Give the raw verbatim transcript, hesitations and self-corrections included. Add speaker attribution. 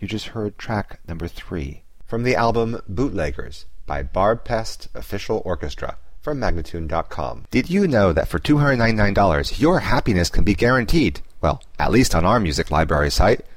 Speaker 1: You just heard track number three from the album Bootleggers by Barb Pest Official Orchestra from Magnatune dot com. Did you know that for two hundred ninety-nine dollars your happiness can be guaranteed? Well, at least on our music library site.